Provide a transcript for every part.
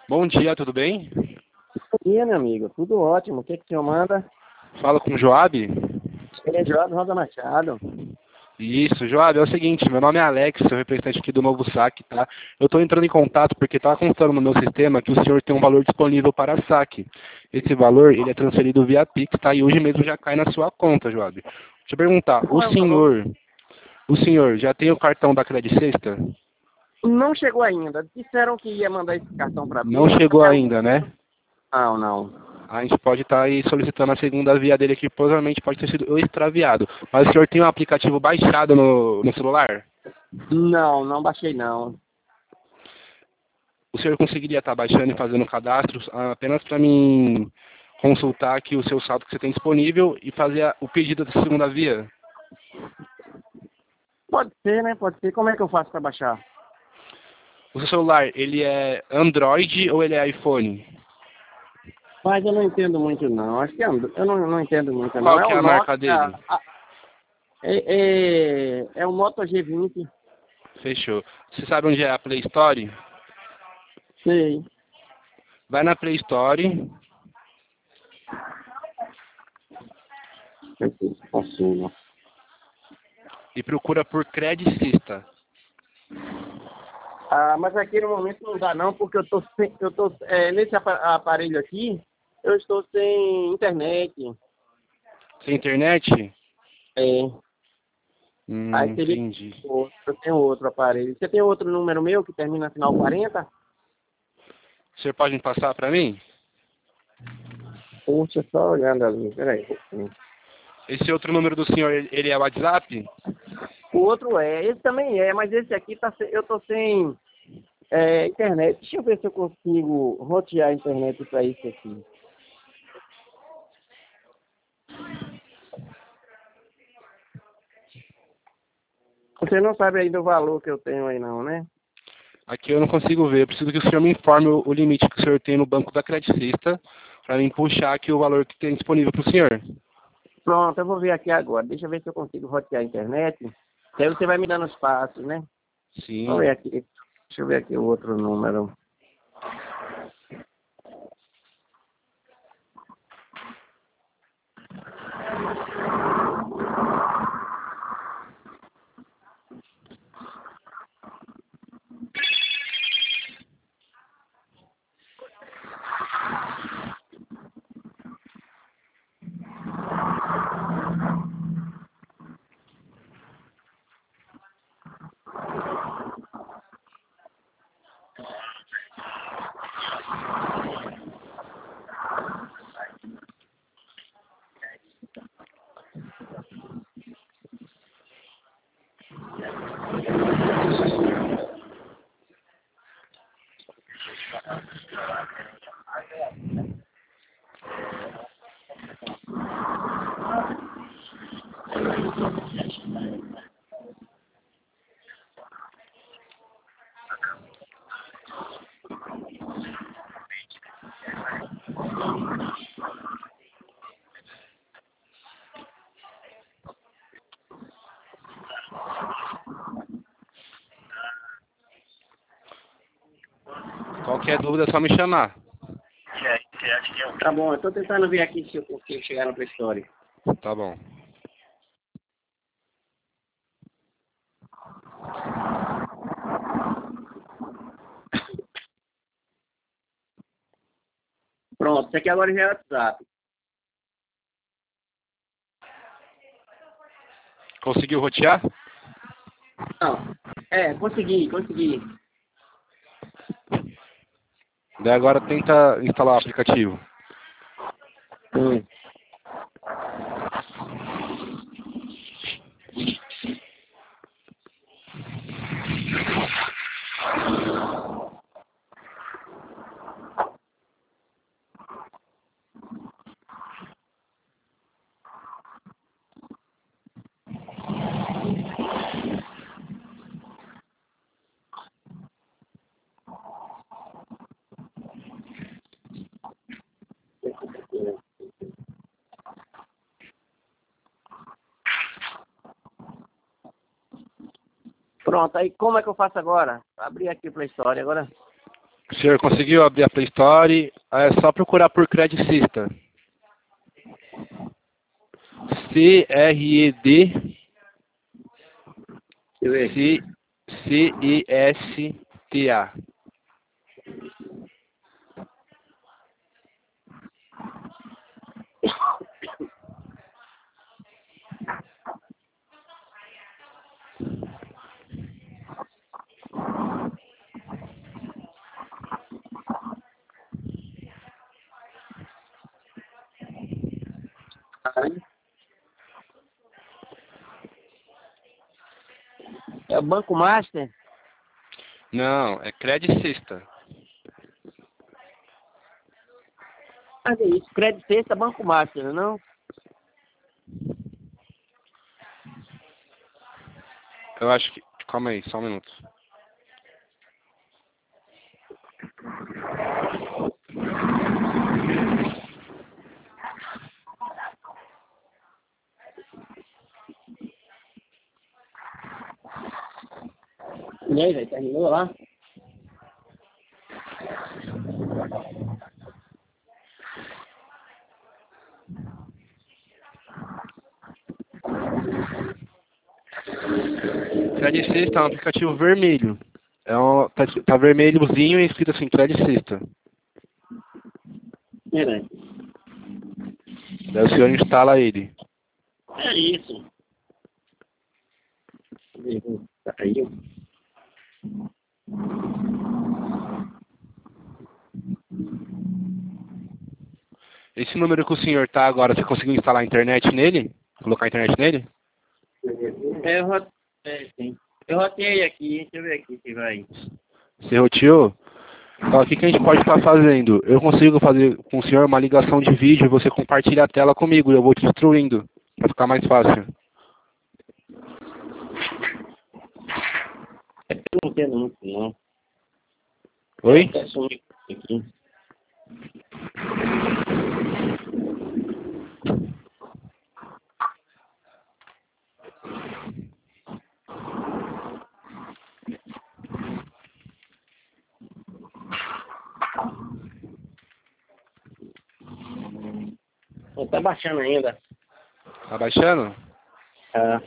Bom dia, tudo bem? Bom dia, meu amigo. Tudo ótimo. O que o senhor manda? Fala com o Joab? Ele é Jorge Rosa Machado. Isso, Joab, é o seguinte, meu nome é Alex, sou representante aqui do Novo Saque, tá? Eu estou entrando em contato porque está constando no meu sistema que o senhor tem um valor disponível para saque. Esse valor, ele é transferido via Pix, tá? E hoje mesmo já cai na sua conta, Joab. Deixa eu perguntar, Qual é o valor? o senhor já tem o cartão da Credit Sexta? Não chegou ainda. Disseram que ia mandar esse cartão para Não mim. chegou ainda, né? Não, não. A gente pode estar aí solicitando a segunda via dele que provavelmente pode ter sido extraviado. Mas o senhor tem um aplicativo baixado no celular? Não, não baixei não. O senhor conseguiria estar baixando e fazendo cadastro apenas para mim consultar aqui o seu saldo que você tem disponível e fazer o pedido da segunda via? Pode ser, né? Pode ser. Como é que eu faço para baixar? O seu celular, ele é Android ou ele é iPhone? Mas eu não entendo muito não. Acho que eu não entendo muito não. Qual É que é um a marca Nokia. dele? É um Moto G20. Fechou. Você sabe onde é a Play Store? Sei. Vai na Play Store, Posso. e procura por Credicista. Ah, mas aqui no momento não dá não, porque nesse aparelho aqui, eu estou sem internet. Sem internet? É. Aí teria que Entendi. eu tenho outro aparelho. Você tem outro número meu que termina final 40? O senhor pode me passar para mim? Puxa, só olhando ali, peraí. Esse outro número do senhor, ele é WhatsApp? O outro esse também mas esse aqui eu tô sem internet. Deixa eu ver se eu consigo rotear a internet para isso aqui. Você não sabe ainda o valor que eu tenho aí não, né? Aqui eu não consigo ver. Eu preciso que o senhor me informe o limite que o senhor tem no banco da Credicista para mim puxar aqui o valor que tem disponível para o senhor. Pronto, eu vou ver aqui agora. Deixa eu ver se eu consigo rotear a internet. Que aí você vai me dando os passos, né? Vamos Sim. ver aqui. Deixa eu ver aqui o outro número. Qualquer dúvida é só me chamar. Tá bom, eu tô tentando ver aqui se eu consigo chegar no Play Store. Tá bom. Pronto, isso aqui agora já é WhatsApp. Conseguiu rotear? Não, consegui. Daí agora tenta instalar o aplicativo. Hum. Pronto, aí como é que eu faço agora? Abrir aqui o Play Store agora. O senhor conseguiu abrir a Play Store? É só procurar por Credicista. CRED CISTA. É o Banco Master? Não, é Credicista. Mas é isso, Credit Sexta, Banco Master, não? Eu acho que... Calma aí, só um minuto. E aí, velho, terminou lá? Credicista é um aplicativo vermelho. Tá vermelhozinho e escrito assim, Credicista. É, né? Daí o senhor instala ele. É isso. Caiu. Esse número que o senhor tá agora, você conseguiu instalar a internet nele? Colocar a internet nele? Sim. Eu roteei aqui, deixa eu ver aqui se vai. Você roteou? Então, o que a gente pode estar fazendo? Eu consigo fazer com o senhor uma ligação de vídeo e você compartilha a tela comigo e eu vou te instruindo, para ficar mais fácil. Eu não entendo muito, não. Oi? É só aqui. Tá baixando ainda. Tá baixando? Ah.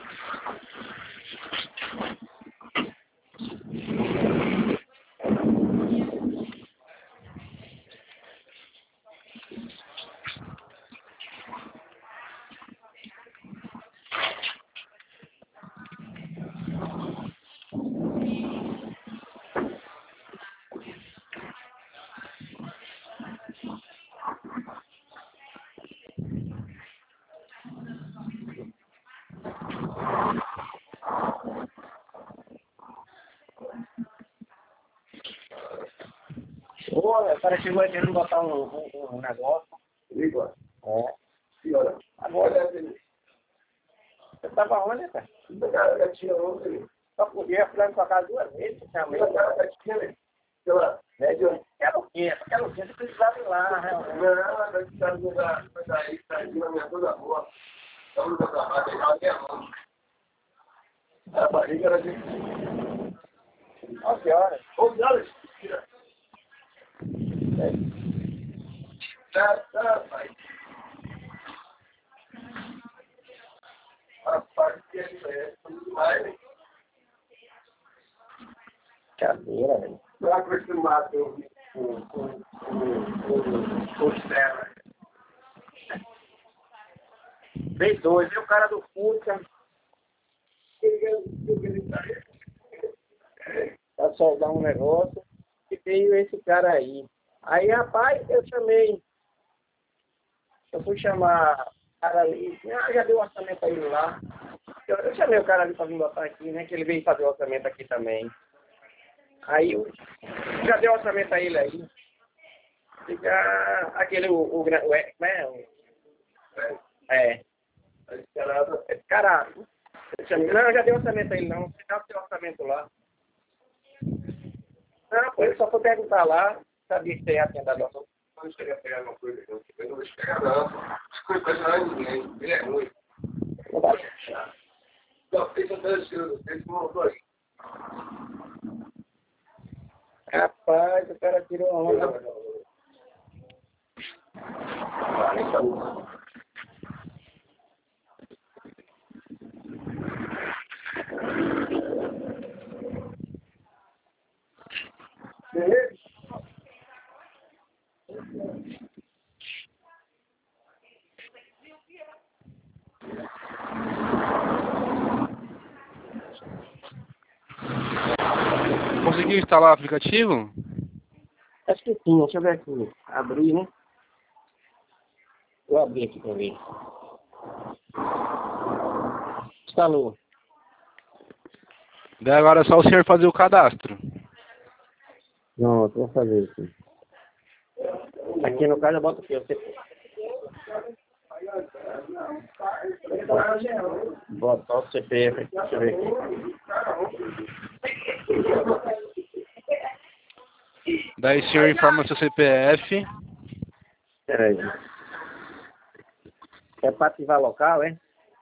Ô, o cara chegou aí querendo botar um negócio. Ligou. É. Agora, você tava onde, cara? Já tinha ontem. Só podia ficar na sua casa 2 vezes, também. Já tinha, né? Médio. Quero o quê? Quero o quê? Você precisava ir lá, realmente. Não, não precisava daí, tá aí na minha toda boa. Estamos no trabalho, aí até a mão. A barriga era de 11 horas. 11 horas? Tá, pai. Rapaz, que é demais, hein? Cadeira, velho. Tô acostumado com costela. Veio 2, e o cara do Fusca. Pra soldar um negócio. E veio esse cara aí. Aí, rapaz, eu fui chamar o cara ali. Já deu orçamento a ele lá. Eu chamei o cara ali pra vir botar aqui, né? Que ele veio fazer o orçamento aqui também. Aí já deu orçamento a ele aí. Fica aquele, como é? Esse cara. Não, já deu orçamento a ele não. Você dá o seu orçamento lá. Não, pô, ele só foi perguntar lá. Sabia que você ia atender a nossa. Não cheguei a pegar uma coisa, não. Eu não vou pegar, não. Não foi impressionar ninguém. Ele é ruim. Não vai deixar. Não, fez até esse montou aí. Rapaz, o cara tirou a onda. Conseguiu instalar o aplicativo? Acho que sim, deixa eu ver aqui. Abrir, né? Vou abrir aqui pra ver. Instalou. Daí agora é só o senhor fazer o cadastro. Pronto, vou fazer aqui. Aqui no caso eu boto aqui, você... Bota só o CPF aqui, deixa eu ver aqui. Daí o senhor informa seu CPF. Peraí. É para ativar local, é?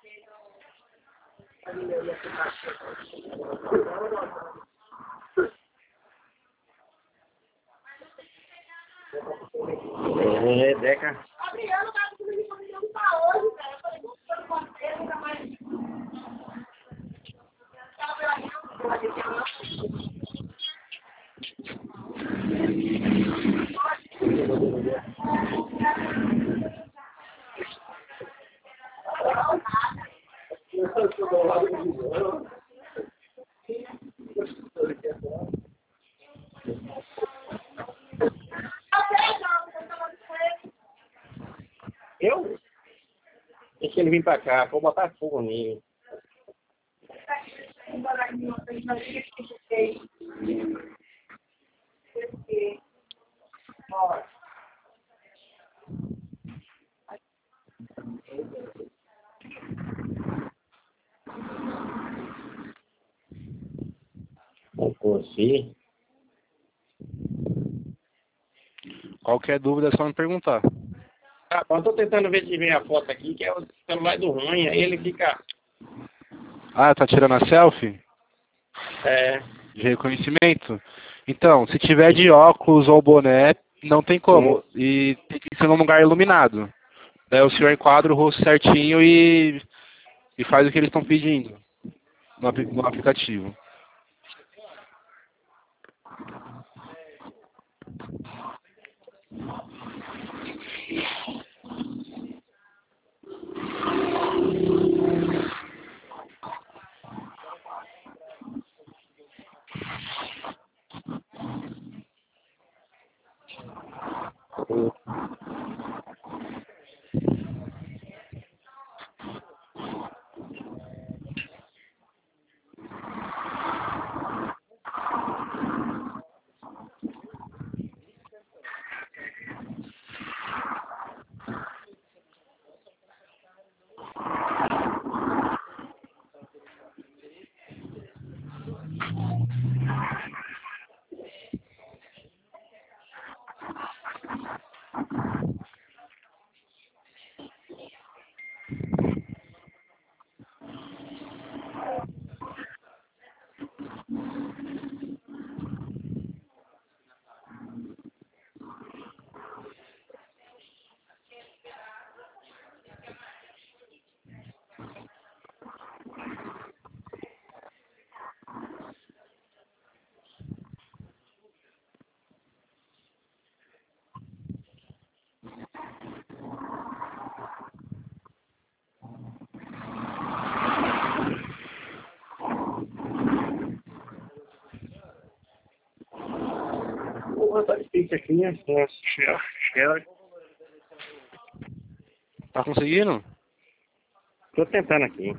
É, Deca. Eu? Deixa ele vir pra cá, vou botar fogo nele. Não consigo. Qualquer dúvida é só me perguntar. Ah, eu tô tentando ver se vem a foto aqui, que é o celular do ruim, aí ele fica... Ah, tá tirando a selfie? É... De reconhecimento? Então, se tiver de óculos ou boné, não tem como. E tem que ser num lugar iluminado. Daí o senhor enquadra o rosto certinho e faz o que eles estão pedindo no aplicativo. Vou botar difícil aqui, né? Tá conseguindo? Tô tentando aqui.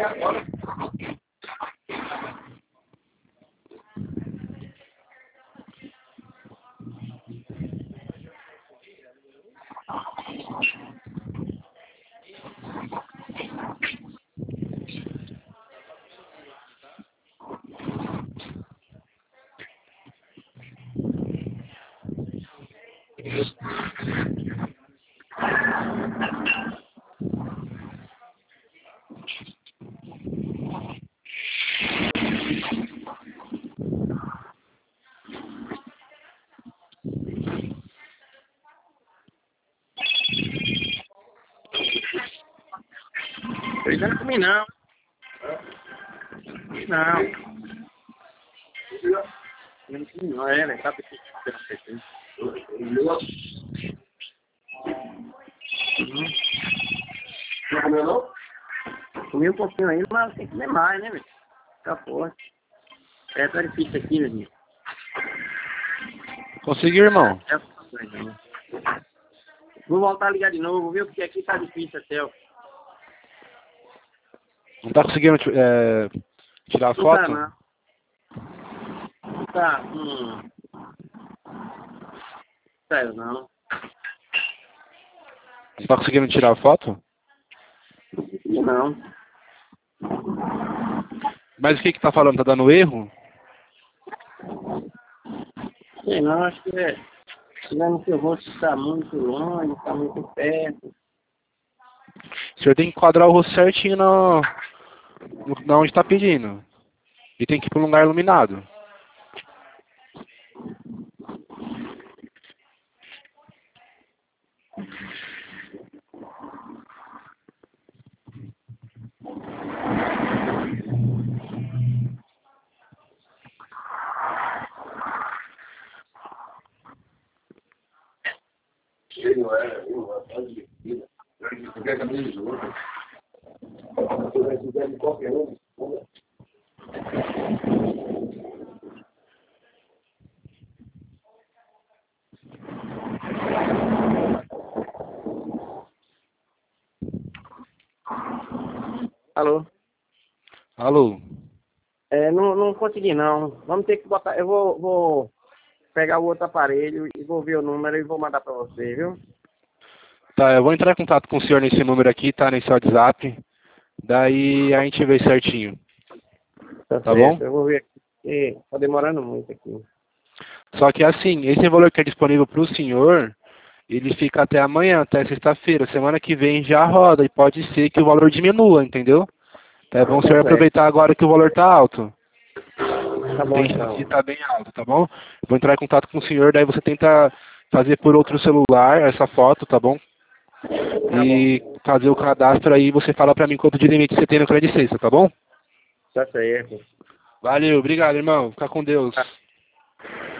agora. Não comi não. Não. Eu não comi não, né? Sabe que não comeu não? Comi um pouquinho ainda, mas tem que comer mais, né, velho? Tá forte. Tá difícil aqui, meu amigo. Conseguiu, irmão? Vou voltar a ligar de novo, viu? Porque aqui tá difícil até, ó. Não tá conseguindo tirar a Não foto? tá, não. Não tá, sério, não. Não tá conseguindo tirar a foto? Não. Mas o que tá falando? Tá dando erro? Sei não, acho que é. Tirando que o rosto está muito longe, está muito perto. O senhor tem que enquadrar o rosto certinho na onde tá pedindo. E tem que ir para um lugar iluminado. Alô? Alô? Não consegui não. Vamos ter que botar. Eu vou pegar o outro aparelho e vou ver o número e vou mandar pra você, viu? Tá, eu vou entrar em contato com o senhor nesse número aqui, tá? Nesse WhatsApp. Daí a gente vê certinho. Tá Tá certo. bom? Eu vou ver aqui. Porque tá demorando muito aqui. Só que assim, esse valor que é disponível para o senhor, ele fica até amanhã, até sexta-feira. Semana que vem já roda e pode ser que o valor diminua, entendeu? Então é bom o Tá senhor certo. aproveitar agora que o valor tá alto. Tá bom Tem então. chance de estar bem alto, tá bom? Vou entrar em contato com o senhor, daí você tenta fazer por outro celular essa foto, tá bom? Tá bom. E fazer o cadastro aí, você fala pra mim quanto de limite você tem no crédito licença, tá bom? Tá certo. Valeu, obrigado, irmão. Fica com Deus.